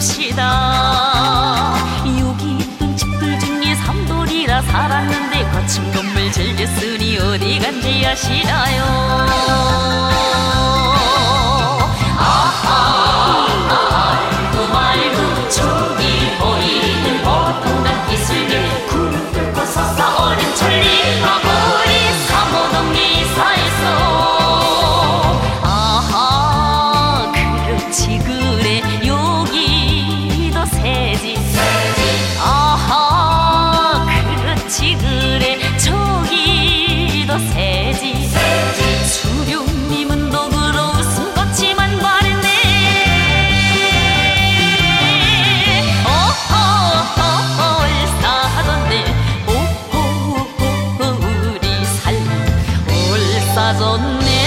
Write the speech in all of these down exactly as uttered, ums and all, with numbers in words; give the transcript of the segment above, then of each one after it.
봅시다. 여기 있던 집들 중에 삼돌이라 살았는데 거친 건물 즐겼으니 어디 간지 아시나요? 아하 말고 말고 저기 보이는 보통난 기슭에 구름 뚫고 솟아 어린 천리가 우리 삼호동리 이사에서. 아하 그렇지 그래 여기도 새지 아하 그렇지 그래 저기도 새지 수룡님은 너그러 웃음 걷지만 말했네. 어허허 올사졌네 오호호호 우리 삶 올사졌네.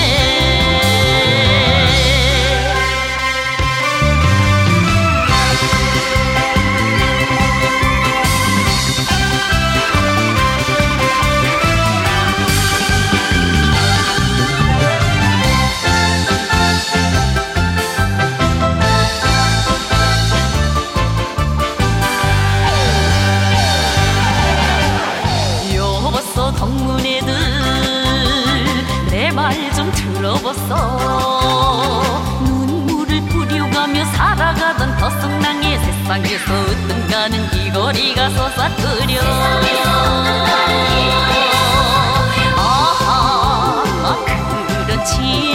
덕문애들 내 말 좀 들어봤어. 눈물을 뿌려가며 살아가던 덧성랑의 세상에서 으뜸 가는 이 거리가 솟아끓여. 아하 그렇지